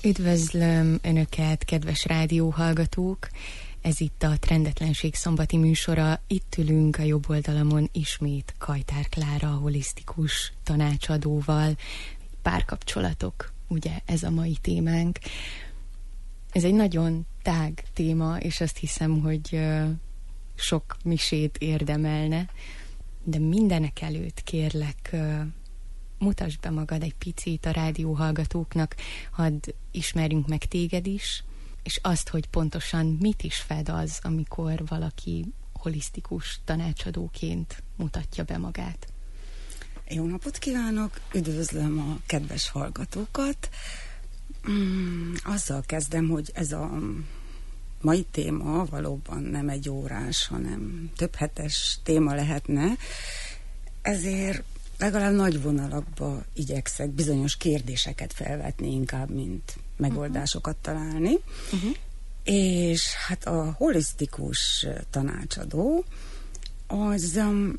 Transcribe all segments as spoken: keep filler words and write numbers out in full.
Üdvözlöm Önöket, kedves rádióhallgatók! Ez itt a Trendetlenség szombati műsora. Itt ülünk a jobb oldalamon ismét Kajtár Klára, holisztikus tanácsadóval. Párkapcsolatok, ugye ez a mai témánk. Ez egy nagyon tág téma, és azt hiszem, hogy sok misét érdemelne. De mindenek előtt kérlek, mutasd be magad egy picit a rádióhallgatóknak, hadd ismerjünk meg téged is, és azt, hogy pontosan mit is fed az, amikor valaki holisztikus tanácsadóként mutatja be magát. Jó napot kívánok, üdvözlöm a kedves hallgatókat. Mm, azzal kezdem, hogy ez a mai téma valóban nem egy órás, hanem több hetes téma lehetne, ezért legalább nagy vonalakba igyekszek bizonyos kérdéseket felvetni inkább, mint megoldásokat találni. Uh-huh. És hát a holisztikus tanácsadó az um,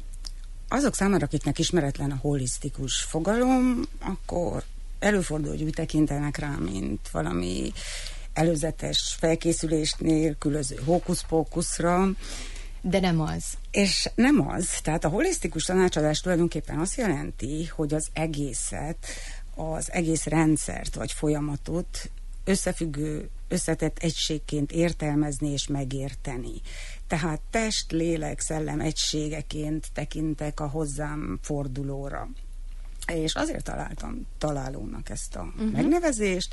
azok számára, akiknek ismeretlen a holisztikus fogalom, akkor előfordul, hogy úgy tekintenek rá, mint valami előzetes felkészülés nélkülöző hókusz-pókuszra. De nem az. És nem az. Tehát a holisztikus tanácsadás tulajdonképpen azt jelenti, hogy az egészet, az egész rendszert vagy folyamatot összefüggő, összetett egységként értelmezni és megérteni. Tehát test, lélek, szellem egységeként tekintek a hozzám fordulóra. És azért találtam találónak ezt a uh-huh. megnevezést,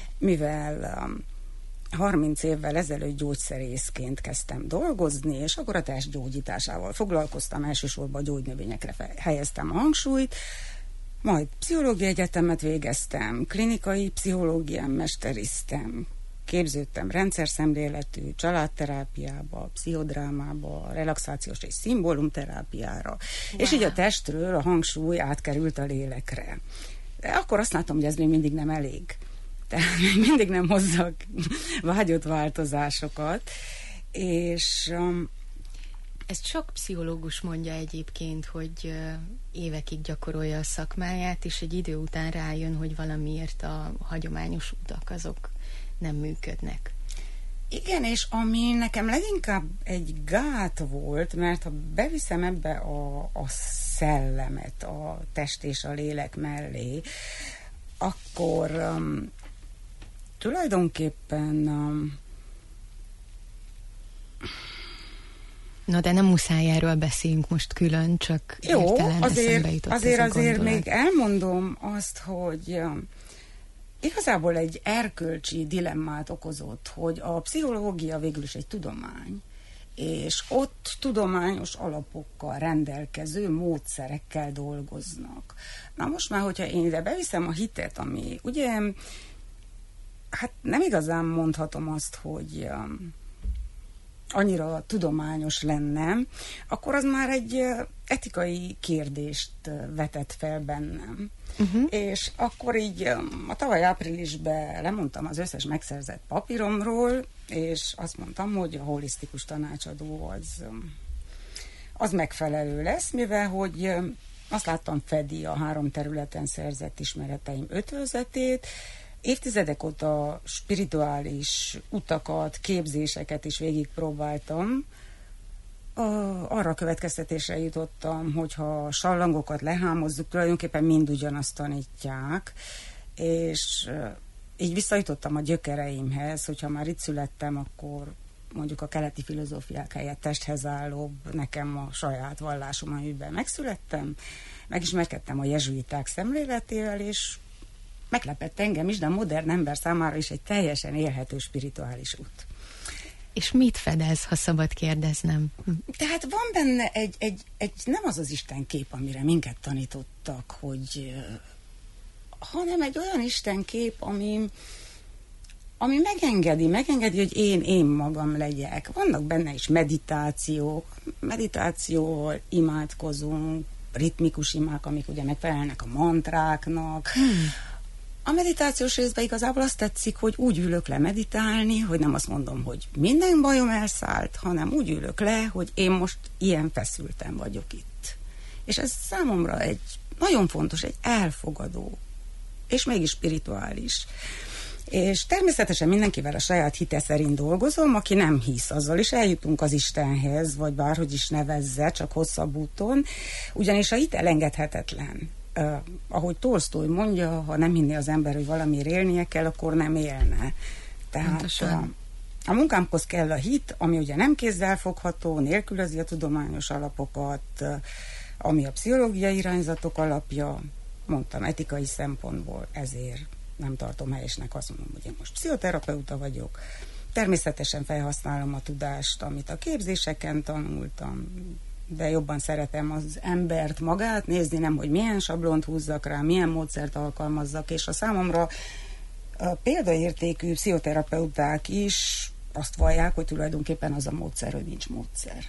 mivel um, harminc évvel ezelőtt gyógyszerészként kezdtem dolgozni, és akkor a test gyógyításával foglalkoztam, elsősorban a gyógynövényekre helyeztem a hangsúlyt, majd pszichológiai egyetemet végeztem, klinikai pszichológián mesteriztem, képződtem rendszerszemléletű családterápiába, pszichodrámába, relaxációs és szimbólumterápiára, wow. és így a testről a hangsúly átkerült a lélekre. De akkor azt látom, hogy ez még mindig nem elég. Tehát még mindig nem hozzak vágyott változásokat, és um, ezt sok pszichológus mondja egyébként, hogy évekig gyakorolja a szakmáját, és egy idő után rájön, hogy valamiért a hagyományos utak azok nem működnek. Igen, és ami nekem leginkább egy gát volt, mert ha beviszem ebbe a, a szellemet, a test és a lélek mellé, akkor um, tulajdonképpen um, Na, de nem muszáj erről beszéljünk most külön, csak jó, azért, azért, azért még elmondom azt, hogy um, igazából egy erkölcsi dilemmát okozott, hogy a pszichológia végül is egy tudomány, és ott tudományos alapokkal rendelkező módszerekkel dolgoznak. Na most már, hogyha én ide beviszem a hitet, ami ugye, hát nem igazán mondhatom azt, hogy um, annyira tudományos lenne, akkor az már egy etikai kérdést vetett fel bennem. Uh-huh. És akkor így a tavaly áprilisban lemondtam az összes megszerzett papíromról, és azt mondtam, hogy a holisztikus tanácsadó az, az megfelelő lesz, mivel hogy azt láttam, fedi a három területen szerzett ismereteim ötvözetét, évtizedek óta spirituális utakat, képzéseket is végigpróbáltam. Arra a következtetésre jutottam, hogyha a sallangokat lehámozzuk, tulajdonképpen mind ugyanazt tanítják, és így visszajutottam a gyökereimhez, hogyha már itt születtem, akkor mondjuk a keleti filozófiák helyett testhez állóbb, nekem a saját vallásom, amiben megszülettem, megismerkedtem a jezsuiták szemléletével, és meglepett engem is, de a modern ember számára is egy teljesen élhető spirituális út. És mit fedez, ha szabad kérdeznem? Tehát van benne egy, egy, egy nem az az istenkép, amire minket tanítottak, hogy, hanem egy olyan istenkép, ami, ami megengedi, megengedi, hogy én, én magam legyek. Vannak benne is meditációk, meditációval imádkozunk, ritmikus imák, amik ugye megfelelnek a mantráknak. Hmm. A meditációs részben igazából azt tetszik, hogy úgy ülök le meditálni, hogy nem azt mondom, hogy minden bajom elszállt, hanem úgy ülök le, hogy én most ilyen feszülten vagyok itt. És ez számomra egy nagyon fontos, egy elfogadó, és mégis spirituális És természetesen mindenkivel a saját hite szerint dolgozom, aki nem hisz, azzal is eljutunk az Istenhez, vagy bárhogy is nevezze, csak hosszabb úton, ugyanis a hit elengedhetetlen. Uh, ahogy Tolsztój mondja, ha nem hinné az ember, hogy valamiért élnie kell, akkor nem élne. Tehát a, a munkámhoz kell a hit, ami ugye nem kézzel fogható, nélkülözi a tudományos alapokat, uh, ami a pszichológiai irányzatok alapja, mondtam, etikai szempontból, ezért nem tartom helyesnek, azt mondom, hogy én most pszichoterapeuta vagyok. Természetesen felhasználom a tudást, amit a képzéseken tanultam, de jobban szeretem az embert magát nézni, nem, hogy milyen sablont húzzak rá, milyen módszert alkalmazzak, és a számomra a példaértékű pszichoterapeuták is azt vallják, hogy tulajdonképpen az a módszer, hogy nincs módszer.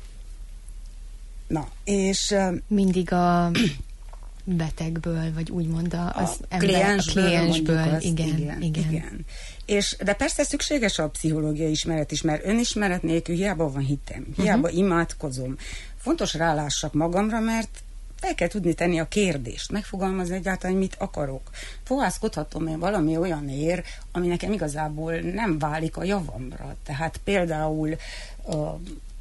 Na, és... Mindig a betegből, vagy úgymond az a ember, kliensből, a kliensből, azt, igen, igen, igen. igen. És, de persze szükséges a pszichológiai ismeret is, mert önismeret nélkül hiába van hitem, hiába uh-huh. imádkozom. Fontos rálássak magamra, mert fel kell tudni tenni a kérdést, megfogalmazni egyáltalán, mit akarok. Fohászkodhatom én valami olyan ér, ami nekem igazából nem válik a javamra. Tehát például uh,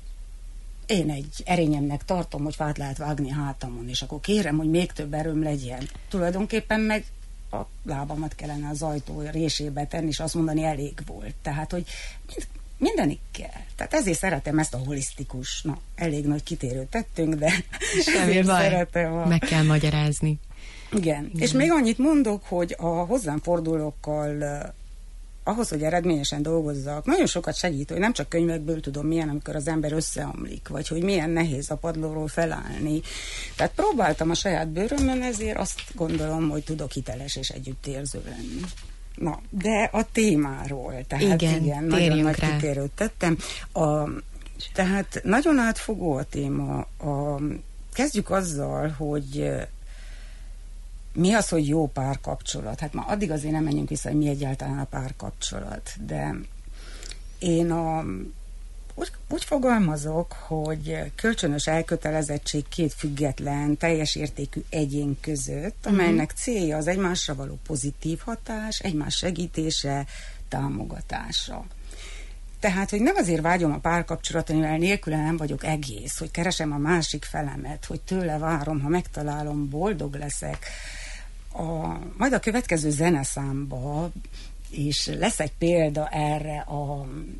én egy erényemnek tartom, hogy fát lehet vágni a hátamon, és akkor kérem, hogy még több erőm legyen. Tulajdonképpen meg a lábamat kellene az ajtó résébe tenni, és azt mondani, elég volt. Tehát, hogy mindenig kell. Tehát ezért szeretem ezt a holisztikus, na, elég nagy kitérőt tettünk, de semmi baj, szeretem a... meg kell magyarázni. Igen. Igen. És még annyit mondok, hogy a hozzám fordulókkal ahhoz, hogy eredményesen dolgozzak, nagyon sokat segít, hogy nem csak könyvekből tudom, milyen, amikor az ember összeomlik, vagy hogy milyen nehéz a padlóról felállni. Tehát próbáltam a saját bőrömön, ezért azt gondolom, hogy tudok hiteles és együttérző lenni. Na, de a témáról, tehát igen, igen nagyon nagy rá. kitérőt tettem. A, tehát nagyon átfogó a téma. A, kezdjük azzal, hogy mi az, hogy jó párkapcsolat? Hát ma addig azért nem menjünk vissza, hogy mi egyáltalán a párkapcsolat, de én a, úgy, úgy fogalmazok, hogy kölcsönös elkötelezettség két független, teljes értékű egyén között, amelynek célja az egymásra való pozitív hatás, egymás segítése, támogatása. Tehát, hogy nem azért vágyom a párkapcsolatra, mivel nélküle nem vagyok egész, hogy keresem a másik felemet, hogy tőle várom, ha megtalálom, boldog leszek. A, majd a következő zeneszámba is lesz egy példa erre a,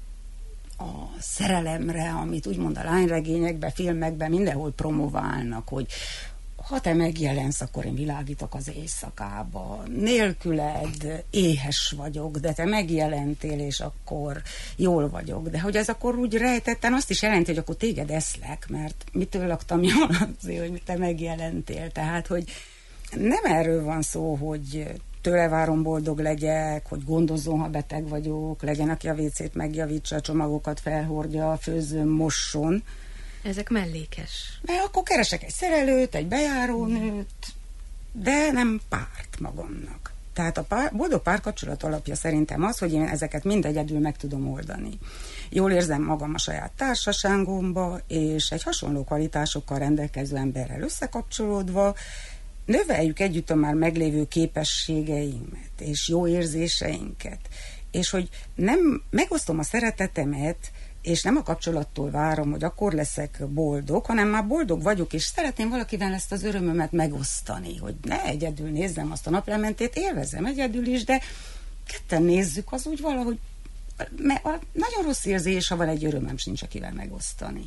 a szerelemre, amit úgymond a lányregényekben, filmekben mindenhol promoválnak, hogy ha te megjelensz, akkor én világítok az éjszakába. Nélküled éhes vagyok, de te megjelentél, és akkor jól vagyok. De hogy ez akkor úgy rejtetten azt is jelenti, hogy akkor téged eszlek, mert mitől laktam jól azért, hogy te megjelentél. Tehát, hogy nem erről van szó, hogy tőle várom, boldog legyek, hogy gondozzon, ha beteg vagyok, legyen, aki a vécét megjavítsa, a csomagokat felhordja, főzzön, mosson. Ezek mellékes. Mert akkor keresek egy szerelőt, egy bejárónőt, de nem párt magamnak. Tehát a pár, boldog párkapcsolat alapja szerintem az, hogy én ezeket mind egyedül meg tudom oldani. Jól érzem magam a saját társaságomba, és egy hasonló kvalitásokkal rendelkező emberrel összekapcsolódva növeljük együtt a már meglévő képességeinket és jó érzéseinket. És hogy nem megosztom a szeretetemet, és nem a kapcsolattól várom, hogy akkor leszek boldog, hanem már boldog vagyok, és szeretném valakivel ezt az örömömet megosztani, hogy ne egyedül nézzem azt a naplementét, élvezem egyedül is, de ketten nézzük, az úgy valahogy mert a nagyon rossz érzés, ha van egy örömem sincs, akivel megosztani.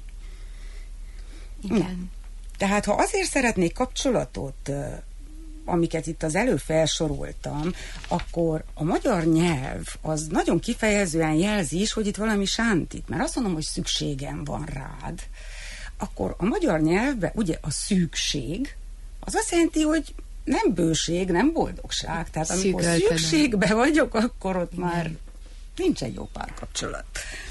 Igen. Na, tehát ha azért szeretnék kapcsolatot, amiket itt az előbb felsoroltam, akkor a magyar nyelv az nagyon kifejezően jelzi is, hogy itt valami sántít, mert azt mondom, hogy szükségem van rád, akkor a magyar nyelvben ugye a szűkség, az azt jelenti, hogy nem bőség, nem boldogság. Tehát amikor Szűkölködöm. szükségbe vagyok, akkor ott már nincs egy jó párkapcsolat.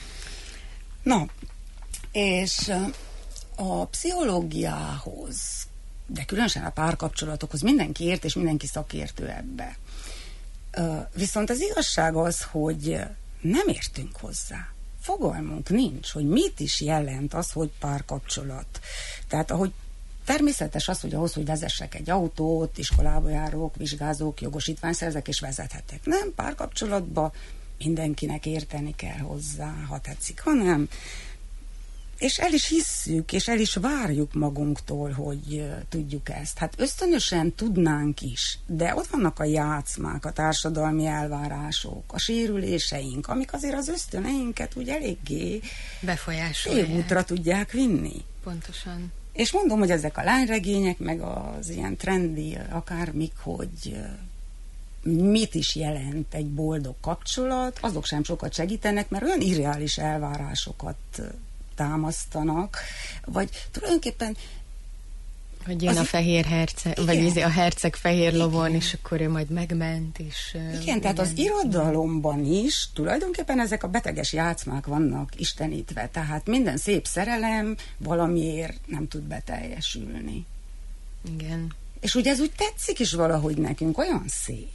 Na, és a pszichológiához, de különösen a párkapcsolatokhoz mindenki ért, és mindenki szakértő ebbe. Viszont az igazság az, hogy nem értünk hozzá. Fogalmunk nincs, hogy mit is jelent az, hogy párkapcsolat. Tehát ahogy természetes az, hogy ahhoz, hogy vezessek egy autót, iskolába járok, vizsgázok, jogosítványt szerzek és vezethetek. Nem, párkapcsolatban mindenkinek érteni kell hozzá, ha tetszik, hanem és el is hisszük, és el is várjuk magunktól, hogy uh, tudjuk ezt. Hát ösztönösen tudnánk is, de ott vannak a játszmák, a társadalmi elvárások, a sérüléseink, amik azért az ösztöneinket úgy eléggé befolyásolják, tévútra tudják vinni. Pontosan. És mondom, hogy ezek a lányregények, meg az ilyen trendi akármik, hogy uh, mit is jelent egy boldog kapcsolat, azok sem sokat segítenek, mert olyan irreális elvárásokat uh, támasztanak, vagy tulajdonképpen hogy jön a fehér herceg, igen. vagy a herceg fehér lovon, igen. és akkor ő majd megment, és... Igen, igen. tehát az irodalomban is tulajdonképpen ezek a beteges játszmák vannak istenítve, tehát minden szép szerelem valamiért nem tud beteljesülni. Igen. És ugye ez úgy tetszik is valahogy nekünk, olyan szép.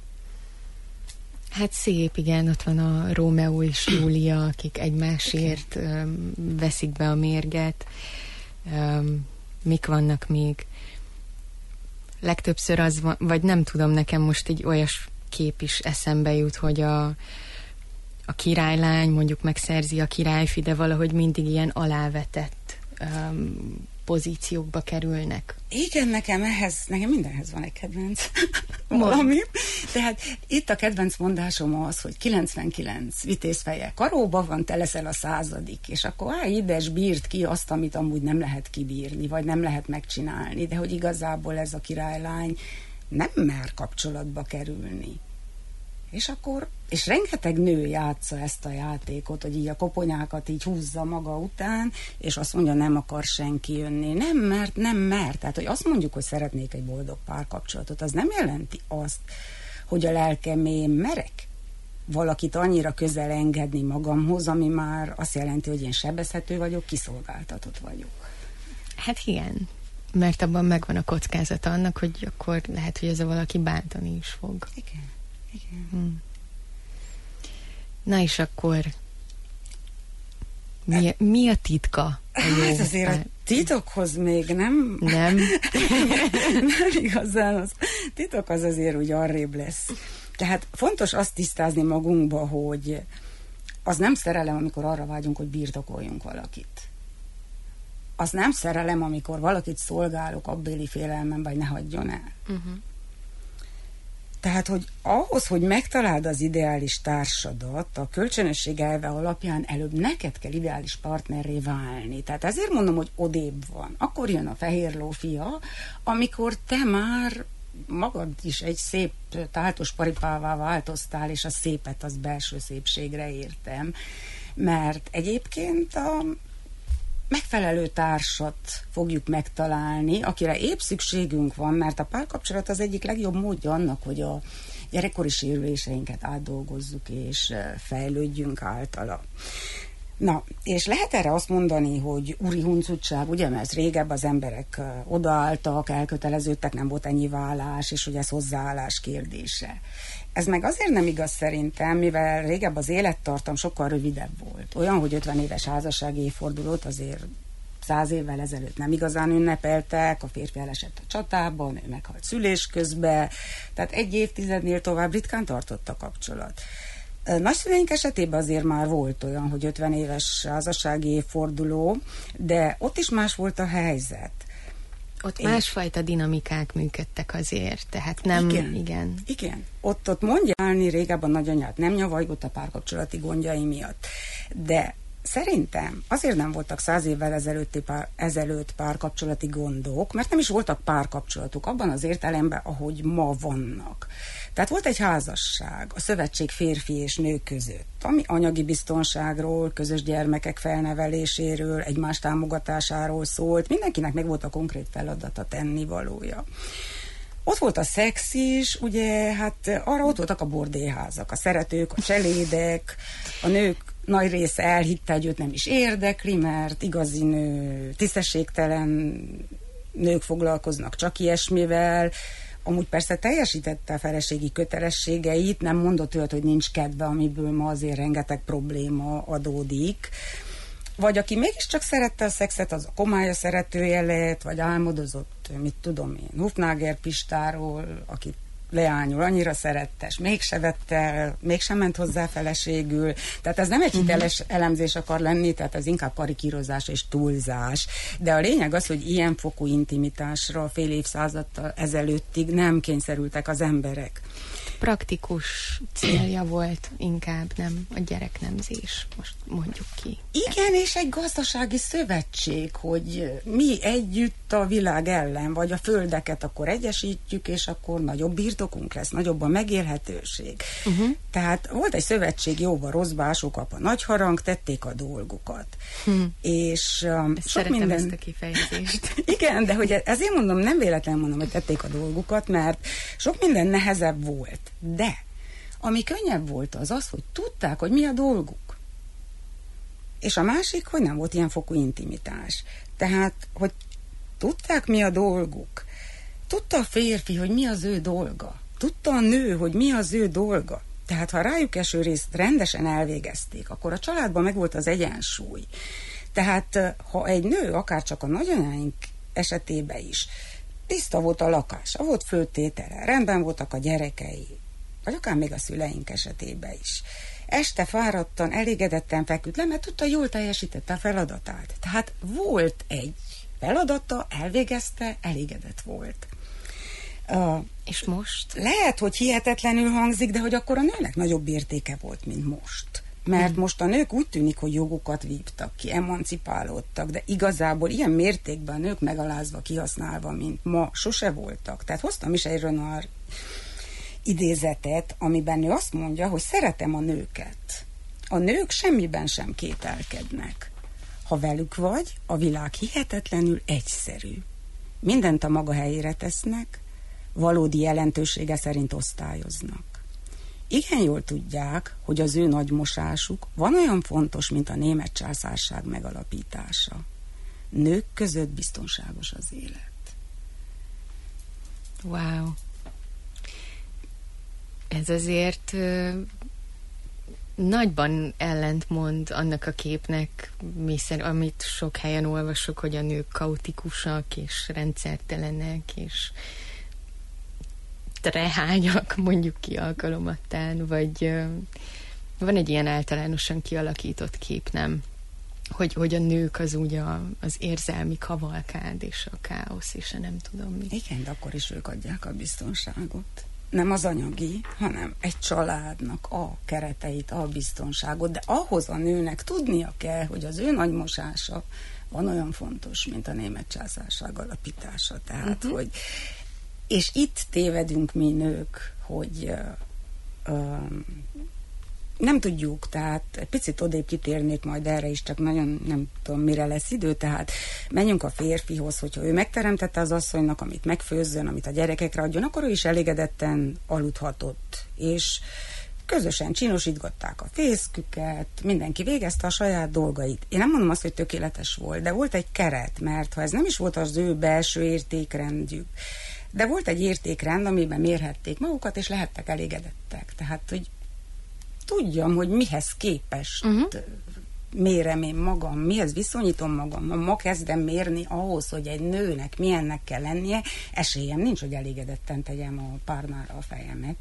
Hát szép, igen, ott van a Rómeó és Júlia, akik egymásért um, veszik be a mérget. Um, mik vannak még? Legtöbbször az van, vagy nem tudom, nekem most egy olyas kép is eszembe jut, hogy a, a királylány mondjuk megszerzi a királyfi, de valahogy mindig ilyen alávetett um, pozíciókba kerülnek. Igen, nekem ehhez, nekem mindenhez van egy kedvenc valami. Tehát itt a kedvenc mondásom az, hogy kilencvenkilenc vitézfeje karóba van, te leszel a századik, és akkor á, ides bírt ki azt, amit amúgy nem lehet kibírni, vagy nem lehet megcsinálni, de hogy igazából ez a királylány nem mer kapcsolatba kerülni. És akkor, és rengeteg nő játsza ezt a játékot, hogy így a koponyákat így húzza maga után, és azt mondja, nem akar senki jönni. Nem mert, nem mert. Tehát, hogy azt mondjuk, hogy szeretnék egy boldog párkapcsolatot, az nem jelenti azt, hogy a lelkem én merek valakit annyira közel engedni magamhoz, ami már azt jelenti, hogy én sebezhető vagyok, kiszolgáltatott vagyok. Hát igen, mert abban megvan a kockázata annak, hogy akkor lehet, hogy ez a valaki bántani is fog. Igen. Igen. Hmm. Na és akkor mi a, mi a titka? A jó hát azért pár... a titokhoz még nem... Nem? nem igazán. Az titok az azért úgy arrébb lesz. Tehát fontos azt tisztázni magunkba, hogy az nem szerelem, amikor arra vágyunk, hogy birtokoljunk valakit. Az nem szerelem, amikor valakit szolgálok abbéli félelmem, vagy ne hagyjon el. Uh-huh. Tehát, hogy ahhoz, hogy megtaláld az ideális társadat, a kölcsönösség elve alapján előbb neked kell ideális partnerré válni. Tehát ezért mondom, hogy odébb van. Akkor jön a fehér lófia, amikor te már magad is egy szép táltos paripává változtál, és a szépet az belső szépségre értem. Mert egyébként a megfelelő társat fogjuk megtalálni, akire épp szükségünk van, mert a párkapcsolat az egyik legjobb módja annak, hogy a gyerekkori sérüléseinket átdolgozzuk és fejlődjünk általa. Na, és lehet erre azt mondani, hogy úri huncutság, ugye, mert régebb az emberek odaálltak, elköteleződtek, nem volt ennyi vállás, és hogy ez hozzáállás kérdése. Ez meg azért nem igaz szerintem, mivel régebb az élettartam sokkal rövidebb volt. Olyan, hogy ötven éves házassági évfordulót azért száz évvel ezelőtt nem igazán ünnepeltek, a férfi elesett a csatában, ő meghalt szülés közben, tehát egy évtizednél tovább ritkán tartott a kapcsolat. Nagyszüleink esetében azért már volt olyan, hogy ötven éves házassági évforduló, de ott is más volt a helyzet. Ott Én... másfajta dinamikák működtek azért, tehát nem... Igen, igen. igen. Ott, ott mondjálni régebb a nagyanyát nem nyavajgott a párkapcsolati gondjai miatt. De szerintem azért nem voltak száz évvel ezelőtti pár, ezelőtt párkapcsolati gondok, mert nem is voltak párkapcsolatok abban az értelemben, ahogy ma vannak. Tehát volt egy házasság a szövetség férfi és nő között, ami anyagi biztonságról, közös gyermekek felneveléséről, egymás támogatásáról szólt, mindenkinek meg volt a konkrét feladata, tennivalója. Ott volt a szex is, ugye, hát arra ott voltak a bordélyházak, a szeretők, a cselédek, a nők nagy része elhitte, hogy őt nem is érdekli, mert igazi nő, tisztességtelen nők foglalkoznak csak ilyesmivel. Amúgy persze teljesítette a feleségi kötelességeit, nem mondott olyat, hogy nincs kedve, amiből ma azért rengeteg probléma adódik. vagy aki mégiscsak szerette a szexet, az a komája szeretője lett, vagy álmodozott, mit tudom én, Hufnager Pistáról, akit leányul, annyira szerette, és mégse vette el, mégsem ment hozzá feleségül. Tehát ez nem egy hiteles uh-huh. elemzés akar lenni, tehát ez inkább karikírozás és túlzás. De a lényeg az, hogy ilyen fokú intimitásra fél évszázaddal ezelőttig nem kényszerültek az emberek. Praktikus célja volt inkább, nem a gyereknemzés, most mondjuk ki. Igen, és egy gazdasági szövetség, hogy mi együtt a világ ellen, vagy a földeket akkor egyesítjük, és akkor nagyobb birtokunk lesz, nagyobb a megélhetőség. Uh-huh. Tehát volt egy szövetség, jóba, rosszba, sokap a nagy harang, tették a dolgukat. Hmm. És um, sok szeretem minden... ezt a kifejezést. Igen, de hogy ezért mondom, nem véletlenül mondom, hogy tették a dolgukat, mert sok minden nehezebb volt. De ami könnyebb volt az az, hogy tudták, hogy mi a dolguk. És a másik, hogy nem volt ilyen fokú intimitás. Tehát, hogy tudták, mi a dolguk. Tudta a férfi, hogy mi az ő dolga. Tudta a nő, hogy mi az ő dolga. Tehát, ha a rájuk eső részt rendesen elvégezték, akkor a családban megvolt az egyensúly. Tehát, ha egy nő, akár csak a nagyanyáink esetében is, tiszta volt a lakása, volt főtétele, rendben voltak a gyerekei, vagy akár még a szüleink esetében is. Este fáradtan, elégedetten feküdt le, mert tudta, jól teljesítette a feladatát. Tehát volt egy feladata, elvégezte, elégedett volt. Uh, És most? Lehet, hogy hihetetlenül hangzik, de hogy akkor a nőnek nagyobb értéke volt, mint most. Mert hmm. most a nők úgy tűnik, hogy jogokat vívtak ki, emancipálódtak, de igazából ilyen mértékben a nők megalázva, kihasználva, mint ma, sose voltak. Tehát hoztam is egy Renoir idézetet, amiben ő azt mondja, hogy szeretem a nőket. A nők semmiben sem kételkednek. Ha velük vagy, a világ hihetetlenül egyszerű. Mindent a maga helyére tesznek, valódi jelentősége szerint osztályoznak. Igen jól tudják, hogy az ő nagymosásuk van olyan fontos, mint a német császárság megalapítása. Nők között biztonságos az élet. Wow. Ez azért ö, nagyban ellentmond annak a képnek, amit sok helyen olvasok, hogy a nők kaotikusak és rendszertelenek, és rehányak, mondjuk ki alkalomattán, vagy ö, van egy ilyen általánosan kialakított kép, nem? Hogy, hogy a nők az úgy a, az érzelmi kavalkád, és a káosz, és a nem tudom mi. Igen, de akkor is ők adják a biztonságot. Nem az anyagi, hanem egy családnak a kereteit, a biztonságot, de ahhoz a nőnek tudnia kell, hogy az ő nagymosása van olyan fontos, mint a német császárság alapítása. Tehát, uh-huh. hogy és itt tévedünk mi nők, hogy uh, uh, nem tudjuk, tehát egy picit odébb kitérnék majd erre is, csak nagyon nem tudom, mire lesz idő, tehát menjünk a férfihoz, hogyha ő megteremtette az asszonynak, amit megfőzzön, amit a gyerekekre adjon, akkor ő is elégedetten aludhatott, és közösen csinosítgatták a fészküket, mindenki végezte a saját dolgait. Én nem mondom azt, hogy tökéletes volt, de volt egy keret, mert ha ez nem is volt az ő belső értékrendjük, de volt egy értékrend, amiben mérhették magukat, és lehettek elégedettek. Tehát, hogy tudjam, hogy mihez képest uh-huh. mérem én magam, mihez viszonyítom magam. Ha ma kezdem mérni ahhoz, hogy egy nőnek milyennek kell lennie, esélyem nincs, hogy elégedetten tegyem a párnára a fejemet.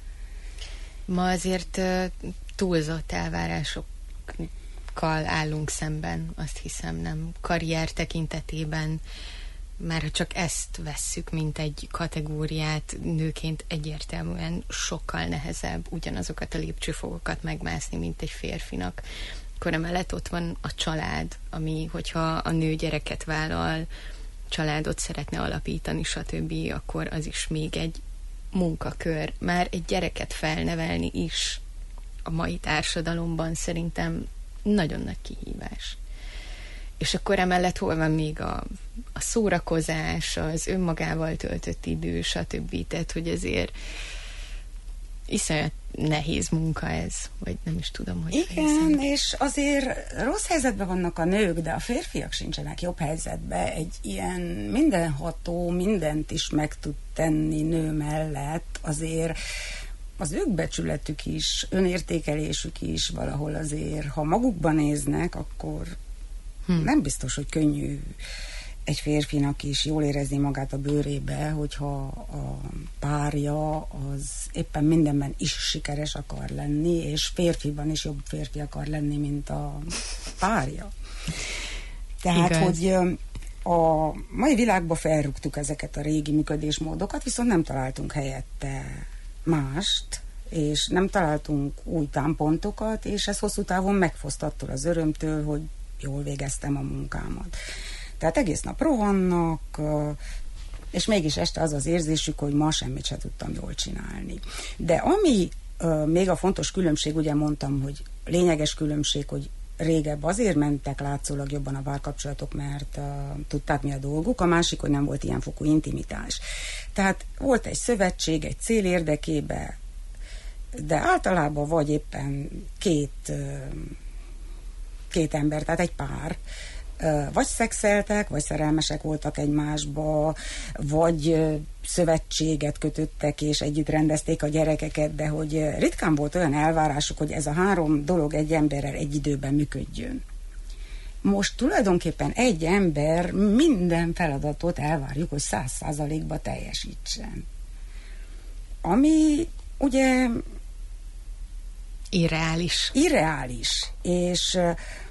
Ma azért túlzott elvárásokkal állunk szemben, azt hiszem, nem? Karrier tekintetében, már ha csak ezt vesszük, mint egy kategóriát, nőként egyértelműen sokkal nehezebb ugyanazokat a lépcsőfokokat megmászni, mint egy férfinak. Akkor emellett ott van a család, ami, hogyha a nő gyereket vállal, családot szeretne alapítani, stb., akkor az is még egy munkakör. Már egy gyereket felnevelni is a mai társadalomban szerintem nagyon nagy kihívás. És akkor emellett hol van még a, a szórakozás, az önmagával töltött idő, stb. Tehát, hogy ezért iszonyat nehéz munka ez, vagy nem is tudom, hogy igen, fejezem. És azért rossz helyzetben vannak a nők, de a férfiak sincsenek jobb helyzetben. Egy ilyen mindenható, mindent is meg tud tenni nő mellett, azért az ők becsületük is, önértékelésük is valahol azért, ha magukban néznek, akkor hm. nem biztos, hogy könnyű egy férfinak is jól érezni magát a bőrébe, hogyha a párja az éppen mindenben is sikeres akar lenni, és férfiban is jobb férfi akar lenni, mint a párja. Tehát, igaz. Hogy a mai világban felrúgtuk ezeket a régi működésmódokat, viszont nem találtunk helyette mást, és nem találtunk új támpontokat, és ez hosszú távon megfoszt attól az örömtől, hogy jól végeztem a munkámat. Tehát egész nap rohannak, és mégis este az az érzésük, hogy ma semmit se tudtam jól csinálni. De ami még a fontos különbség, ugye mondtam, hogy lényeges különbség, hogy régebb azért mentek látszólag jobban a párkapcsolatok, mert uh, tudták mi a dolguk, a másik, hogy nem volt ilyen fokú intimitás. Tehát volt egy szövetség, egy cél érdekébe, de általában vagy éppen két, uh, két ember, tehát egy pár, uh, vagy szexeltek, vagy szerelmesek voltak egymásba, vagy uh, szövetséget kötöttek, és együtt rendezték a gyerekeket, de hogy uh, ritkán volt olyan elvárásuk, hogy ez a három dolog egy emberrel egy időben működjön. Most tulajdonképpen egy ember minden feladatot elvárjuk, hogy száz százalékba teljesítsen. Ami ugye irreális. Irreális. És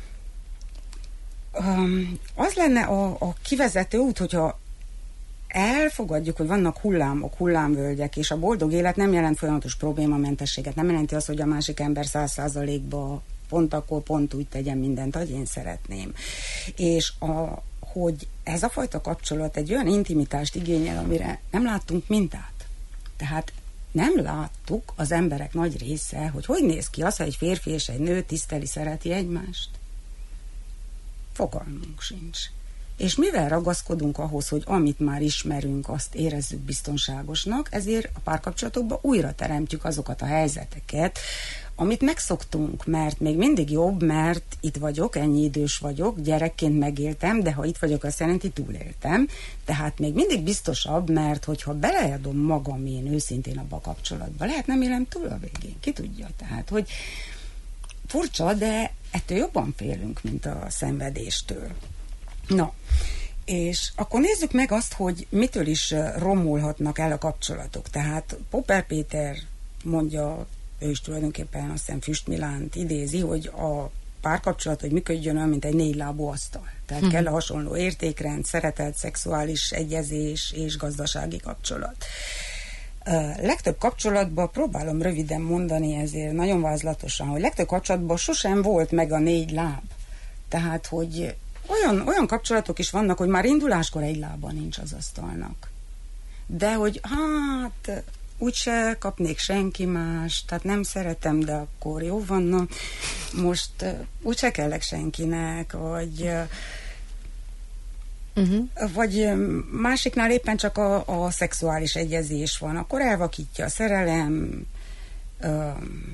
um, az lenne a, a kivezető út, hogyha elfogadjuk, hogy vannak hullámok, hullámvölgyek, és a boldog élet nem jelent folyamatos problémamentességet, nem jelenti azt, hogy a másik ember száz százalékba pont akkor pont úgy tegyen mindent, ahogy én szeretném. És a, hogy ez a fajta kapcsolat egy olyan intimitást igényel, amire nem láttunk mintát. Tehát nem láttuk az emberek nagy része, hogy hogy néz ki az, ha egy férfi és egy nő tiszteli, szereti egymást. Fogalmunk sincs. És mivel ragaszkodunk ahhoz, hogy amit már ismerünk, azt érezzük biztonságosnak, ezért a párkapcsolatokban újra teremtjük azokat a helyzeteket, amit megszoktunk, mert még mindig jobb, mert itt vagyok, ennyi idős vagyok, gyerekként megéltem, de ha itt vagyok, azt jelenti túléltem. Tehát még mindig biztosabb, mert hogyha beleadom magam én őszintén abba a kapcsolatba, lehet nem élem túl a végén, ki tudja. Tehát, hogy furcsa, de ettől jobban félünk, mint a szenvedéstől. Na, és akkor nézzük meg azt, hogy mitől is romolhatnak el a kapcsolatok. Tehát Popper Péter mondja, ő is tulajdonképpen azt hiszem Füst Milánt idézi, hogy a párkapcsolat, hogy működjön olyan, mint egy négylábú asztal. Tehát hmm. kell a hasonló értékrend, szeretet, szexuális egyezés és gazdasági kapcsolat. Uh, legtöbb kapcsolatban próbálom röviden mondani, ezért nagyon vázlatosan, hogy legtöbb kapcsolatban sosem volt meg a négy láb. Tehát, hogy olyan, olyan kapcsolatok is vannak, hogy már induláskor egy lába nincs az asztalnak. De hogy hát úgyse kapnék senki más, tehát nem szeretem, de akkor jó van, na, most uh, úgyse kellek senkinek, vagy uh, uh-huh. vagy uh, másiknál éppen csak a, a szexuális egyezés van, akkor elvakítja a szerelem, uh,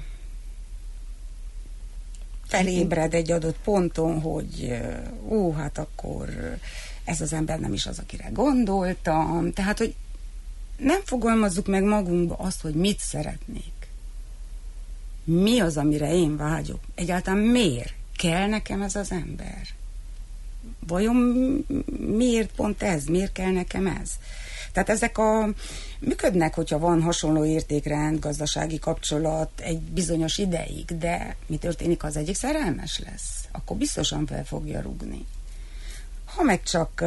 felébred egy adott ponton, hogy ó, uh, hát akkor ez az ember nem is az, akire gondoltam, tehát, hogy nem fogalmazzuk meg magunkba azt, hogy mit szeretnék. Mi az, amire én vágyok? Egyáltalán miért kell nekem ez az ember? Vajon miért pont ez? Miért kell nekem ez? Tehát ezek a működnek, hogyha van hasonló értékrend, gazdasági kapcsolat egy bizonyos ideig, de mi történik, ha az egyik szerelmes lesz? Akkor biztosan fel fogja rúgni. Ha meg csak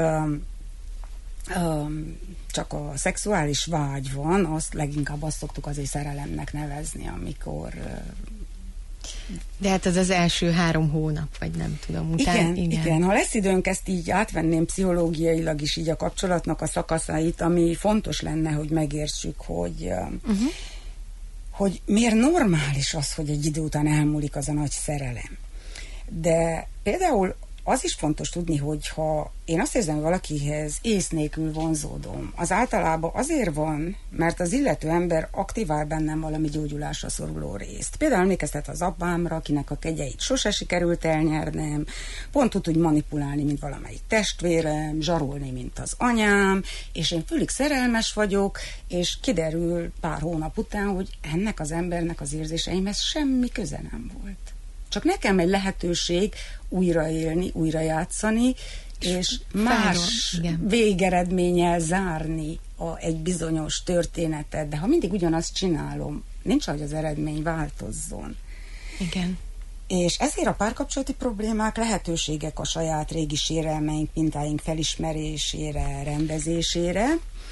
Um, csak a szexuális vágy van, azt leginkább azt szoktuk azért szerelemnek nevezni, amikor... Uh, De hát az az első három hónap, vagy nem tudom. Után, igen, igen, igen. Ha lesz időnk, ezt így átvenném pszichológiailag is így a kapcsolatnak a szakaszait, ami fontos lenne, hogy megértsük, hogy, uh, uh-huh. hogy miért normális az, hogy egy idő után elmúlik az a nagy szerelem. De például az is fontos tudni, hogy ha én azt érzem, hogy valakihez ész nélkül vonzódom, az általában azért van, mert az illető ember aktivál bennem valami gyógyulásra szoruló részt. Például emlékeztet az apámra, akinek a kegyeit sose sikerült elnyernem, pont úgy tud manipulálni, mint valamelyik testvérem, zsarolni, mint az anyám, és én fülig szerelmes vagyok, és kiderül pár hónap után, hogy ennek az embernek az érzéseimhez semmi köze nem volt. Csak nekem egy lehetőség újraélni, újrajátszani, és más igen. végeredménnyel zárni a, egy bizonyos történetet. De ha mindig ugyanazt csinálom, nincs, hogy az eredmény változzon. Igen. És ezért a párkapcsolati problémák lehetőségek a saját régi sérelmeink, mintáink felismerésére, rendezésére.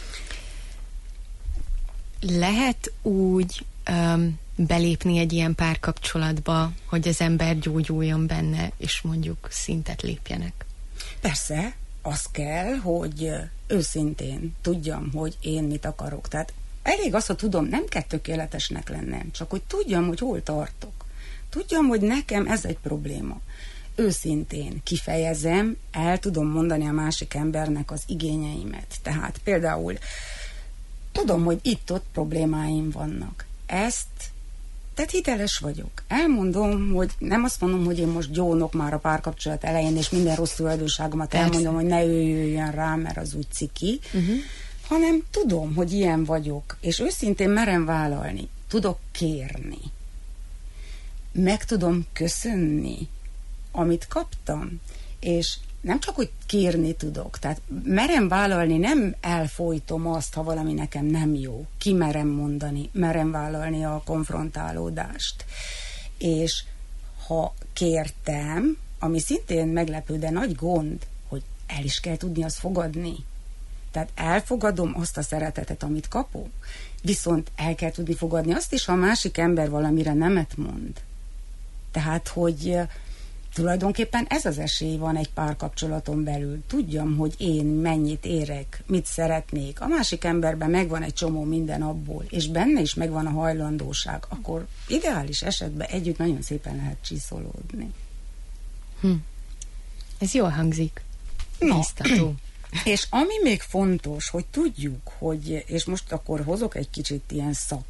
Lehet úgy um, belépni egy ilyen párkapcsolatba, hogy az ember gyógyuljon benne, és mondjuk szintet lépjenek? Persze, az kell, hogy őszintén tudjam, hogy én mit akarok. Tehát elég az, ha tudom, nem kell tökéletesnek lennem, csak hogy tudjam, hogy hol tartok. Tudjam, hogy nekem ez egy probléma. Őszintén kifejezem, el tudom mondani a másik embernek az igényeimet. Tehát például tudom, hogy itt-ott problémáim vannak. Ezt, tehát hiteles vagyok. Elmondom, hogy nem azt mondom, hogy én most gyónok már a párkapcsolat elején, és minden rossz tulajdonságomat Persze. elmondom, hogy ne ő jöjjön rá, mert az úgy ciki, uh-huh. hanem tudom, hogy ilyen vagyok, és őszintén merem vállalni. Tudok kérni. Meg tudom köszönni, amit kaptam, és nem csak, hogy kérni tudok, tehát merem vállalni, nem elfojtom azt, ha valami nekem nem jó. Ki merem mondani, merem vállalni a konfrontálódást. És ha kértem, ami szintén meglepő, de nagy gond, hogy el is kell tudni azt fogadni. Tehát elfogadom azt a szeretetet, amit kapok, viszont el kell tudni fogadni azt is, ha a másik ember valamire nemet mond. Tehát, hogy tulajdonképpen ez az esély van egy párkapcsolaton belül. Tudjam, hogy én mennyit érek, mit szeretnék. A másik emberben megvan egy csomó minden abból, és benne is megvan a hajlandóság. Akkor ideális esetben együtt nagyon szépen lehet csiszolódni. Hm. Ez jól hangzik. Biztató. És ami még fontos, hogy tudjuk, hogy, és most akkor hozok egy kicsit ilyen szak,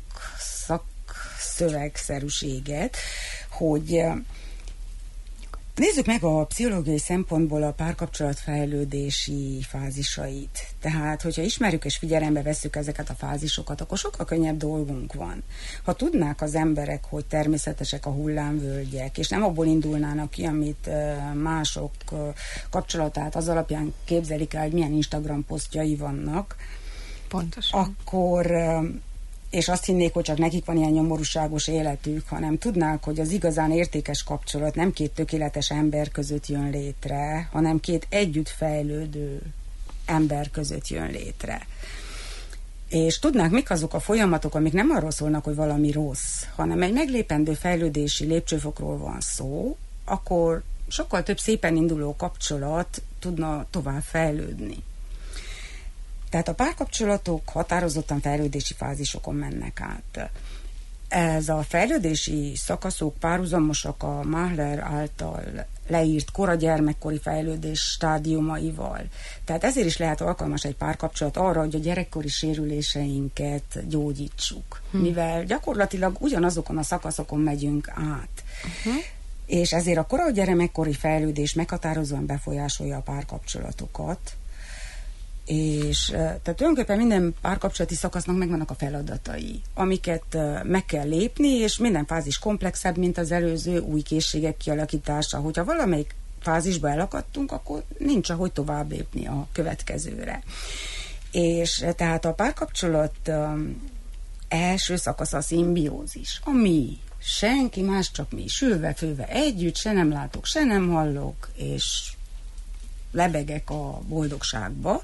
szakszövegszerűséget, hogy nézzük meg a pszichológiai szempontból a párkapcsolat fejlődési fázisait. Tehát, hogyha ismerjük és figyelembe vesszük ezeket a fázisokat, akkor sokkal könnyebb dolgunk van. Ha tudnák az emberek, hogy természetesek a hullámvölgyek, és nem abból indulnának ki, amit mások kapcsolatát az alapján képzelik el, hogy milyen Instagram posztjai vannak, pontosan. Akkor és azt hinnék, hogy csak nekik van ilyen nyomorúságos életük, hanem tudnák, hogy az igazán értékes kapcsolat nem két tökéletes ember között jön létre, hanem két együtt fejlődő ember között jön létre. És tudnák, mik azok a folyamatok, amik nem arról szólnak, hogy valami rossz, hanem egy meglépendő fejlődési lépcsőfokról van szó, akkor sokkal több szépen induló kapcsolat tudna tovább fejlődni. Tehát a párkapcsolatok határozottan fejlődési fázisokon mennek át. Ez a fejlődési szakaszok párhuzamosak a Mahler által leírt kora gyermekkori fejlődés stádiumaival. Tehát ezért is lehet alkalmas egy párkapcsolat arra, hogy a gyerekkori sérüléseinket gyógyítsuk. Hm. Mivel gyakorlatilag ugyanazokon a szakaszokon megyünk át. Uh-huh. És ezért a kora gyermekkori fejlődés meghatározóan befolyásolja a párkapcsolatokat, és tehát tulajdonképpen minden párkapcsolati szakasznak megvannak a feladatai, amiket meg kell lépni, és minden fázis komplexebb, mint az előző, új készségek kialakítása. Hogyha valamelyik fázisba elakadtunk, akkor nincs ahogy tovább lépni a következőre. És tehát a párkapcsolat um, első szakasz a szimbiózis, ami senki más, csak mi, sülve-főve együtt, se nem látok, se nem hallok, és lebegek a boldogságba.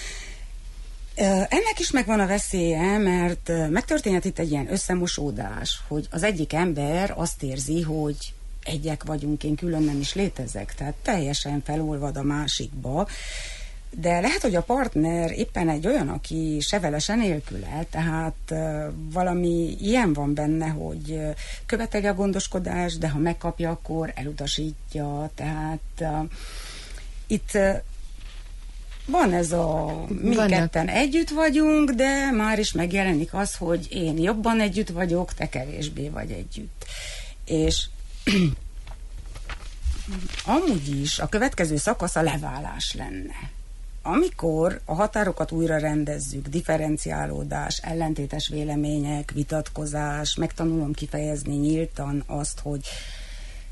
Ennek is megvan a veszélye, mert megtörténhet itt egy ilyen összemosódás, hogy az egyik ember azt érzi, hogy egyek vagyunk, én külön nem is létezek, tehát teljesen felolvad a másikba, de lehet, hogy a partner éppen egy olyan, aki se vele, se nélküle, tehát valami ilyen van benne, hogy követeli a gondoskodást, de ha megkapja, akkor elutasítja, tehát itt van ez a mi Vannak. ketten együtt vagyunk, de már is megjelenik az, hogy én jobban együtt vagyok, te kevésbé vagy együtt. És amúgy is a következő szakasz a leválás lenne. Amikor a határokat újra rendezzük, differenciálódás, ellentétes vélemények, vitatkozás, megtanulom kifejezni nyíltan azt, hogy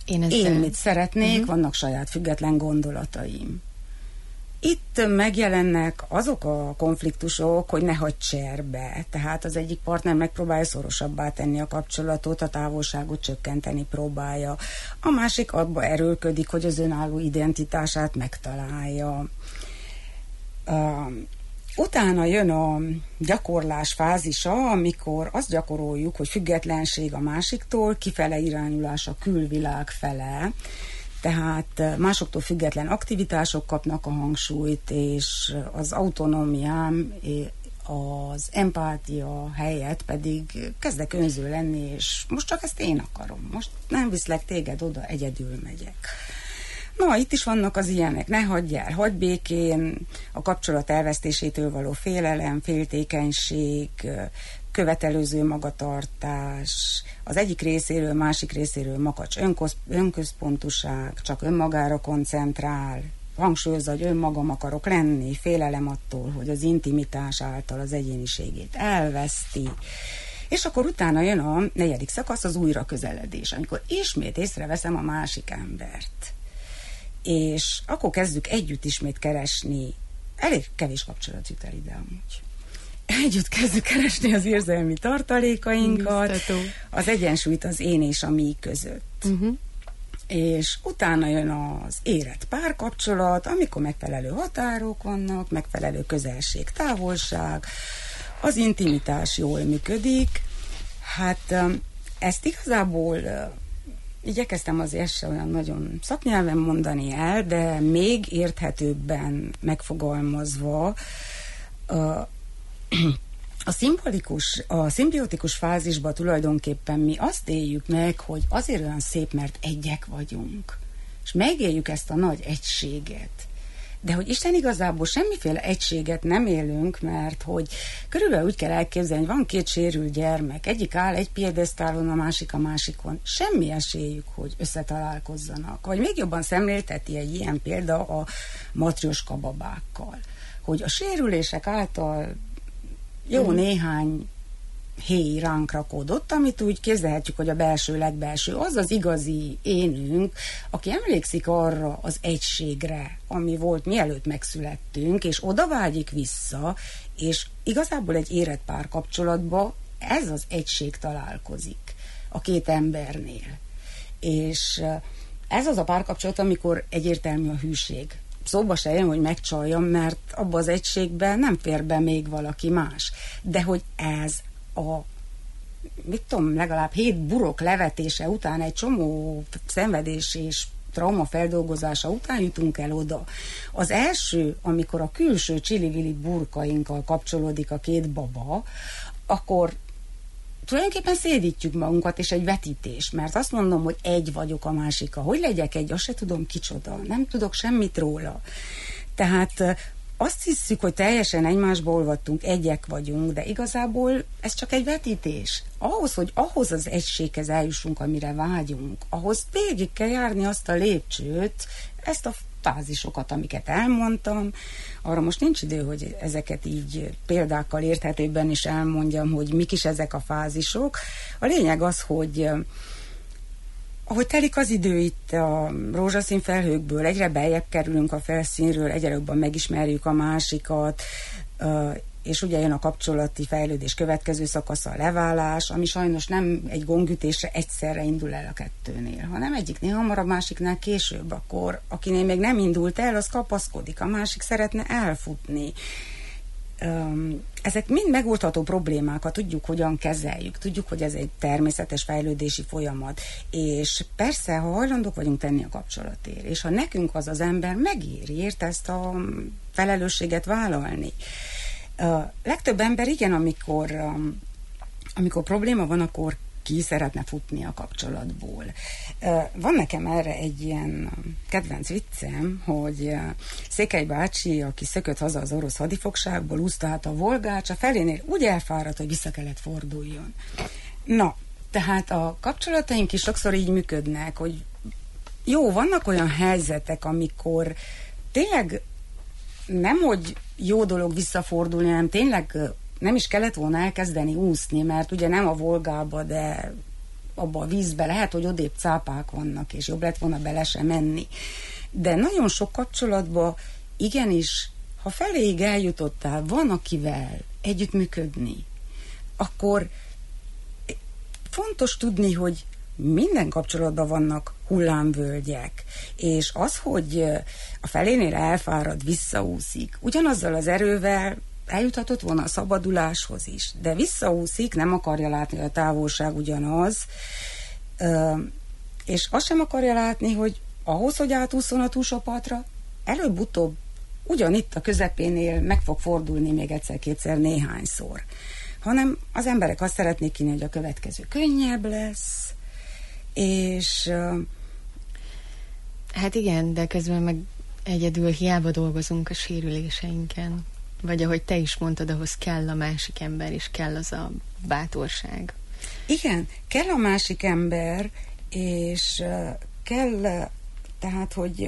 Én, ezzel... Én mit szeretnék, uh-huh. vannak saját független gondolataim. Itt megjelennek azok a konfliktusok, hogy ne hagyd cserbe. Tehát az egyik partner megpróbálja szorosabbá tenni a kapcsolatot, a távolságot csökkenteni próbálja. A másik abba erőlködik, hogy az önálló identitását megtalálja. Uh, utána jön a gyakorlás fázisa, amikor azt gyakoroljuk, hogy függetlenség a másiktól, kifele irányulás a külvilág fele. Tehát másoktól független aktivitások kapnak a hangsúlyt, és az autonómiám, az empátia helyett pedig kezdek önző lenni, és most csak ezt én akarom. Most nem viszlek téged oda, egyedül megyek. Na, itt is vannak az ilyenek, ne hagyj el, hagyd békén, a kapcsolat elvesztésétől való félelem, féltékenység, követelőző magatartás, az egyik részéről, másik részéről makacs önköz, önközpontúság, csak önmagára koncentrál, hangsúlyozza, hogy önmagam akarok lenni, félelem attól, hogy az intimitás által az egyéniségét elveszti. És akkor utána jön a negyedik szakasz, az újra közeledés, amikor ismét észreveszem a másik embert. És akkor kezdjük együtt ismét keresni, elég kevés kapcsolat jut el ide amúgy. Együtt kezdjük keresni az érzelmi tartalékainkat, biztató. Az egyensúlyt az én és a mi között. Uh-huh. És utána jön az érett párkapcsolat, amikor megfelelő határok vannak, megfelelő közelség, távolság, az intimitás jól működik. Hát ezt igazából igyekeztem azért se olyan nagyon szaknyelven mondani el, de még érthetőbben megfogalmazva, a szimbolikus, a szimbiotikus fázisban tulajdonképpen mi azt éljük meg, hogy azért olyan szép, mert egyek vagyunk. És megéljük ezt a nagy egységet. De hogy Isten igazából semmiféle egységet nem élünk, mert hogy körülbelül úgy kell elképzelni, hogy van két sérült gyermek, egyik áll egy piedesztálon, a másik a másikon. Semmi esélyük, hogy összetalálkozzanak. Vagy még jobban szemlélteti egy ilyen példa a matrioska babákkal. Hogy a sérülések által jó mm. néhány héj ránk rakódott, amit úgy képzelhetjük, hogy a belső legbelső, az az igazi énünk, aki emlékszik arra az egységre, ami volt mielőtt megszülettünk, és oda vágyik vissza, és igazából egy érett párkapcsolatban ez az egység találkozik a két embernél. És ez az a párkapcsolat, amikor egyértelmű a hűség. Szóba se jön, hogy megcsaljam, mert abba az egységben nem fér be még valaki más. De hogy ez a, mit tudom, legalább hét burok levetése után, egy csomó szenvedés és trauma feldolgozása után jutunk el oda. Az első, amikor a külső csili-vili burkainkkal kapcsolódik a két baba, akkor tulajdonképpen szédítjük magunkat, és egy vetítés, mert azt mondom, hogy egy vagyok a másika. Hogy legyek egy, azt se tudom kicsoda, nem tudok semmit róla. Tehát azt hiszük, hogy teljesen egymásba olvadtunk, egyek vagyunk, de igazából ez csak egy vetítés. Ahhoz, hogy ahhoz az egységhez eljussunk, amire vágyunk, ahhoz végig kell járni azt a lépcsőt, ezt a fázisokat, amiket elmondtam. Arra most nincs idő, hogy ezeket így példákkal érthetőbben is elmondjam, hogy mik is ezek a fázisok. A lényeg az, hogy ahogy telik az idő itt a rózsaszín felhőkből, egyre beljebb kerülünk a felszínről, egyre jobban megismerjük a másikat, és ugye jön a kapcsolati fejlődés következő szakasza, a leválás, ami sajnos nem egy gongütésre egyszerre indul el a kettőnél, hanem egyiknél hamarabb, másiknál később, akkor akinél még nem indult el, az kapaszkodik, a másik szeretne elfutni. Ezek mind megoldható problémákat, tudjuk, hogyan kezeljük, tudjuk, hogy ez egy természetes fejlődési folyamat, és persze, ha hajlandók vagyunk tenni a kapcsolatért, és ha nekünk az az ember megéri, érte ezt a felelősséget vállalni. A legtöbb ember igen, amikor, amikor probléma van, akkor ki szeretne futni a kapcsolatból. Van nekem erre egy ilyen kedvenc viccem, hogy Székely bácsi, aki szökött haza az orosz hadifogságból, úszta át a Volgát, a felénél úgy elfáradt, hogy vissza kellett forduljon. Na, tehát a kapcsolataink is sokszor így működnek, hogy jó, vannak olyan helyzetek, amikor tényleg nem, hogy jó dolog visszafordulni, hanem tényleg nem is kellett volna elkezdeni úszni, mert ugye nem a Volgába, de abba a vízbe, lehet, hogy odébb cápák vannak, és jobb lett volna bele se menni. De nagyon sok kapcsolatban igenis, ha feléig eljutottál, van akivel együttműködni, akkor fontos tudni, hogy minden kapcsolatban vannak hullámvölgyek, és az, hogy a felénél elfárad, visszaúszik, ugyanazzal az erővel eljuthatott volna a szabaduláshoz is, de visszaúszik, nem akarja látni, hogy a távolság ugyanaz, és azt sem akarja látni, hogy ahhoz, hogy átúszon a túlsópartra, előbb-utóbb ugyanitt a közepénél meg fog fordulni még egyszer-kétszer néhányszor. Hanem az emberek azt szeretnék hinni, hogy a következő könnyebb lesz, és... Hát igen, de közben meg egyedül hiába dolgozunk a sérüléseinken. Vagy ahogy te is mondtad, ahhoz kell a másik ember, és kell az a bátorság. Igen, kell a másik ember, és kell, tehát, hogy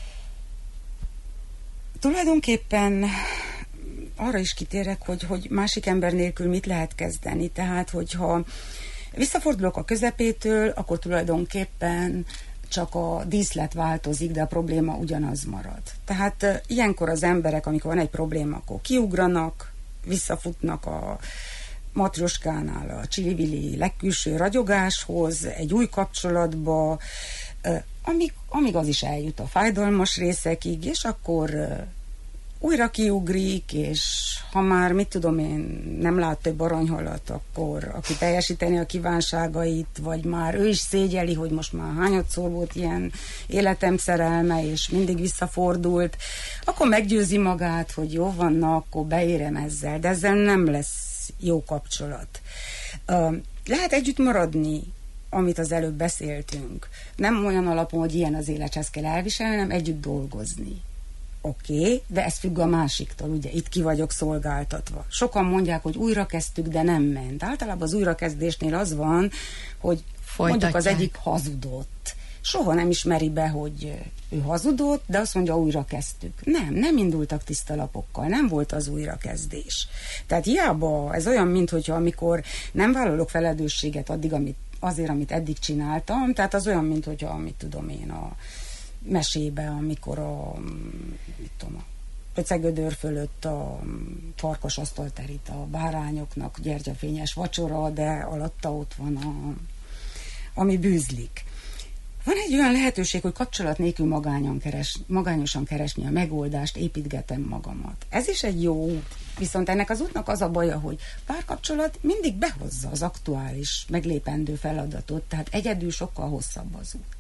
tulajdonképpen arra is kitérek, hogy, hogy másik ember nélkül mit lehet kezdeni. Tehát, hogyha visszafordulok a közepétől, akkor tulajdonképpen csak a díszlet változik, de a probléma ugyanaz marad. Tehát uh, ilyenkor az emberek, amikor van egy probléma, akkor kiugranak, visszafutnak a matrioskánál a csili-vili legkülső ragyogáshoz, egy új kapcsolatba, uh, amíg, amíg az is eljut a fájdalmas részekig, és akkor uh, újra kiugrik, és ha már, mit tudom én, nem lát több aranyhalat, akkor aki teljesíteni a kívánságait, vagy már ő is szégyeli, hogy most már hányadszor volt ilyen életem szerelme, és mindig visszafordult, akkor meggyőzi magát, hogy jó van, na, akkor beérem ezzel, de ezzel nem lesz jó kapcsolat. Lehet együtt maradni, amit az előbb beszéltünk. Nem olyan alapon, hogy ilyen az élet, ezt kell elviselnem, együtt dolgozni. Oké, okay, de ez függ a másiktól, ugye, itt ki vagyok szolgáltatva. Sokan mondják, hogy újra kezdtük, de nem ment. Általában az újrakezdésnél az van, hogy folytatják. Mondjuk az egyik hazudott. Soha nem ismeri be, hogy ő hazudott, de azt mondja, újra kezdtük. Nem, nem indultak tiszta lapokkal, nem volt az újrakezdés. Tehát hiába ez olyan, mint hogyha amikor nem vállalok felelősséget addig, amit, azért, amit eddig csináltam, tehát az olyan, mint hogyha, amit tudom én, a mesébe, amikor a, mit tudom, a pöcegödör fölött a farkas asztal terít a bárányoknak gyertyafényes vacsora, de alatta ott van a, ami bűzlik. Van egy olyan lehetőség, hogy kapcsolat nélkül magányan keres, magányosan keresni a megoldást, építgetem magamat. Ez is egy jó út, viszont ennek az útnak az a baja, hogy párkapcsolat mindig behozza az aktuális, meglépendő feladatot, tehát egyedül sokkal hosszabb az út.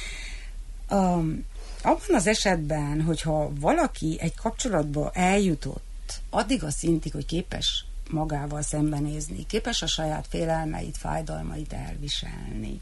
Um, abban az esetben, hogyha valaki egy kapcsolatba eljutott addig a szintig, hogy képes magával szembenézni, képes a saját félelmeit, fájdalmait elviselni,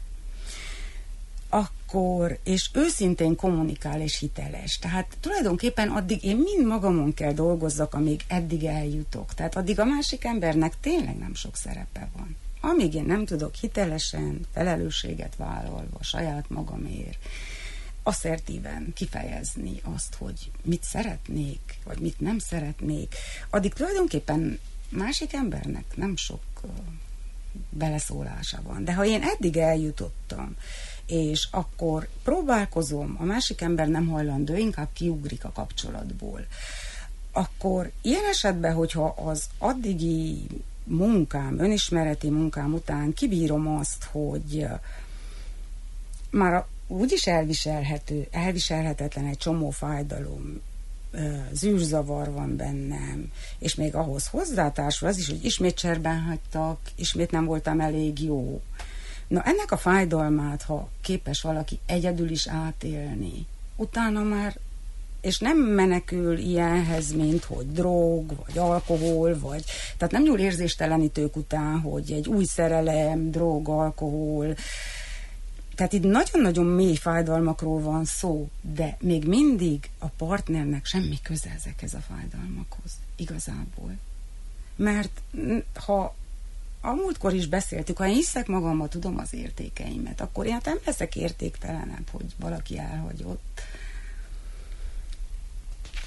akkor, és őszintén kommunikál és hiteles. Tehát tulajdonképpen addig én mind magamon kell dolgozzak, amíg eddig eljutok. Tehát addig a másik embernek tényleg nem sok szerepe van. Amíg én nem tudok hitelesen, felelősséget vállalva saját magamért, asszertíven kifejezni azt, hogy mit szeretnék, vagy mit nem szeretnék, addig tulajdonképpen másik embernek nem sok uh, beleszólása van. De ha én eddig eljutottam, és akkor próbálkozom, a másik ember nem hajlandó, inkább kiugrik a kapcsolatból, akkor ilyen esetben, hogyha az addigi munkám, önismereti munkám után kibírom azt, hogy uh, már a úgyis elviselhető, elviselhetetlen egy csomó fájdalom, zűrzavar van bennem, és még ahhoz hozzátársul az is, hogy ismét cserben hagytak, ismét nem voltam elég jó. Na ennek a fájdalmát, ha képes valaki egyedül is átélni, utána már, és nem menekül ilyenhez, mint hogy drog, vagy alkohol, vagy, tehát nem nyúl érzéstelenítők után, hogy egy új szerelem, drog, alkohol. Tehát itt nagyon-nagyon mély fájdalmakról van szó, de még mindig a partnernek semmi köze ezekhez a fájdalmakhoz, igazából. Mert ha a múltkor is beszéltük, ha én hiszek magammal, tudom az értékeimet, akkor én nem leszek értéktelenebb, hogy valaki elhagyott.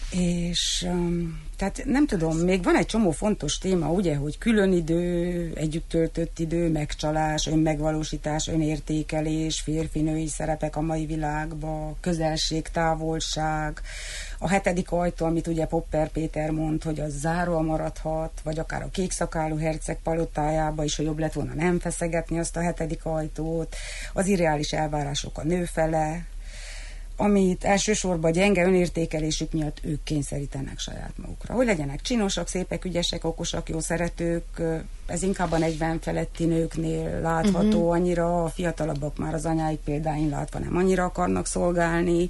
És tehát nem tudom, még van egy csomó fontos téma, ugye, hogy külön idő, együtt töltött idő, megcsalás, önmegvalósítás, önértékelés, férfi-női szerepek a mai világban, közelség, távolság, a hetedik ajtó, amit ugye Popper Péter mond, hogy az zárva maradhat, vagy akár a kékszakálú herceg palotájába is, hogy jobb lett volna nem feszegetni azt a hetedik ajtót, az irreális elvárások a nő fele, amit elsősorban gyenge önértékelésük miatt ők kényszerítenek saját magukra. Hogy legyenek csinosak, szépek, ügyesek, okosak, jó szeretők, ez inkább a negyven feletti nőknél látható, uh-huh. annyira a fiatalabbak már az anyáik példáin látva nem annyira akarnak szolgálni.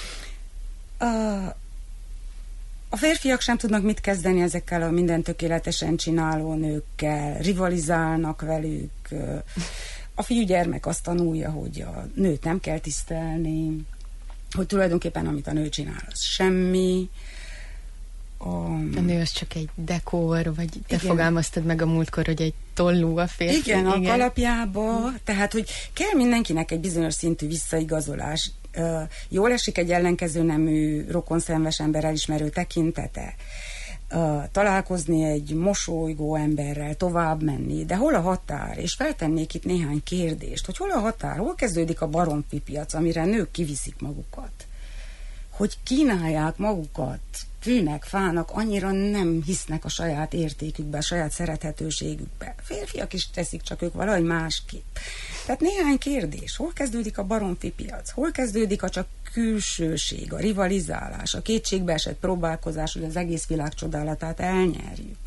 A férfiak sem tudnak mit kezdeni ezekkel a minden tökéletesen csináló nőkkel, rivalizálnak velük. A fiúgyermek azt tanulja, hogy a nőt nem kell tisztelni, hogy tulajdonképpen amit a nő csinál, az semmi. A, a nő az csak egy dekor, vagy te igen. fogalmaztad meg a múltkor, hogy egy tollú a férfi. Igen, igen. a kalapjába, tehát, hogy kell mindenkinek egy bizonyos szintű visszaigazolás. Uh, jól esik egy ellenkező nemű rokonszenves ember elismerő tekintete. Uh, találkozni egy mosolygó emberrel, tovább menni, de hol a határ? És feltennék itt néhány kérdést, hogy hol a határ? Hol kezdődik a baromfi piac, amire nők kiviszik magukat? Hogy kínálják magukat fűnek, fának, annyira nem hisznek a saját értékükbe, a saját szerethetőségükbe. Férfiak is teszik, csak ők valahogy másképp. Tehát néhány kérdés. Hol kezdődik a baromfi piac? Hol kezdődik a csak külsőség, a rivalizálás, a kétségbeesett próbálkozás, hogy az egész világ csodálatát elnyerjük?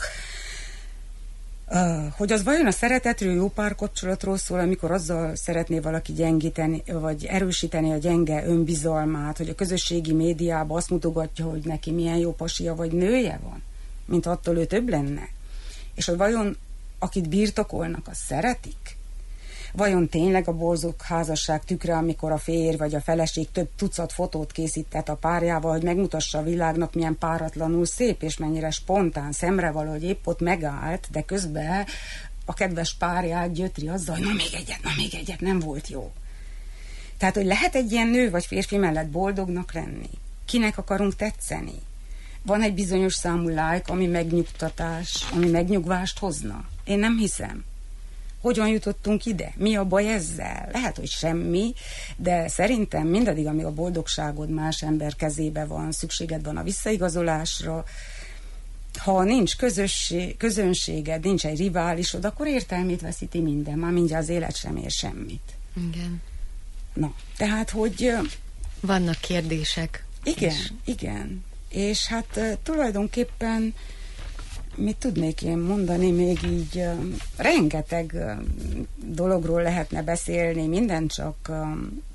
Uh, hogy az vajon a szeretetről, jó párkapcsolatról szól, amikor azzal szeretné valaki gyengíteni, vagy erősíteni a gyenge önbizalmát, hogy a közösségi médiában azt mutogatja, hogy neki milyen jó pasia vagy nője van, mint attól ő több lenne. És hogy vajon akit birtokolnak, azt szeretik? Vajon tényleg a borzog házasság tükre, amikor a férj vagy a feleség több tucat fotót készített a párjával, hogy megmutassa a világnak, milyen páratlanul szép, és mennyire spontán, szemrevaló, hogy épp ott megállt, de közben a kedves párját gyötri azzal, hogy na még egyet, na még egyet, nem volt jó. Tehát, hogy lehet egy ilyen nő vagy férfi mellett boldognak lenni? Kinek akarunk tetszeni? Van egy bizonyos számú like, ami megnyugtatás, ami megnyugvást hozna? Én nem hiszem. Hogyan jutottunk ide? Mi a baj ezzel? Lehet, hogy semmi, de szerintem mindaddig, amíg a boldogságod más ember kezébe van, szükséged van a visszaigazolásra, ha nincs közösség, közönséged, nincs egy riválisod, akkor értelmét veszíti minden, már mindjárt az élet sem ér semmit. Igen. Na, tehát, hogy... Vannak kérdések. Igen, és... igen. És hát tulajdonképpen mit tudnék én mondani, még így uh, rengeteg uh, dologról lehetne beszélni, minden csak uh,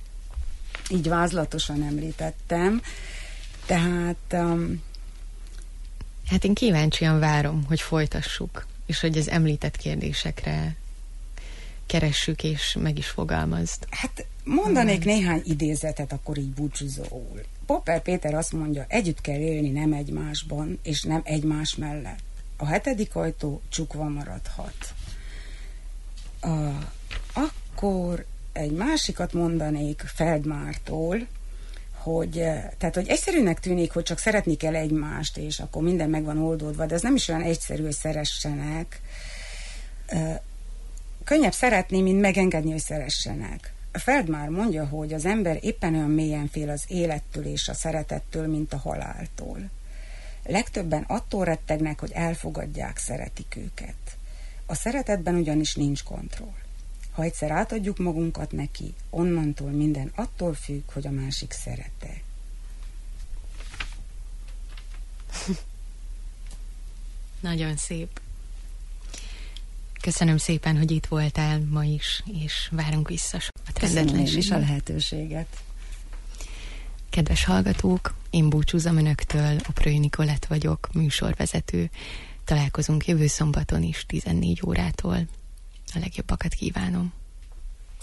így vázlatosan említettem. Tehát... Um, hát én kíváncsian várom, hogy folytassuk, és hogy az említett kérdésekre keressük, és meg is fogalmazd. Hát mondanék hmm. néhány idézetet akkor így búcsúzóul. Popper Péter azt mondja, együtt kell élni, nem egymásban, és nem egymás mellett. A hetedik ajtó csukva maradhat. Uh, akkor egy másikat mondanék Feldmártól, hogy, tehát, hogy egyszerűnek tűnik, hogy csak szeretni kell egymást, és akkor minden meg van oldódva, de ez nem is olyan egyszerű, hogy szeressenek. Uh, könnyebb szeretni, mint megengedni, hogy szeressenek. Feldmár mondja, hogy az ember éppen olyan mélyen fél az élettől és a szeretettől, mint a haláltól. Legtöbben attól rettegnek, hogy elfogadják, szeretik őket. A szeretetben ugyanis nincs kontroll. Ha egyszer átadjuk magunkat neki, onnantól minden attól függ, hogy a másik szeret-e. Nagyon szép. Köszönöm szépen, hogy itt voltál ma is, és várunk vissza a trendetlenségben. is a lehetőséget. Kedves hallgatók, én búcsúzom önöktől, Oprői Nikolett vagyok, műsorvezető. Találkozunk jövő szombaton is tizennégy órától. A legjobbakat kívánom.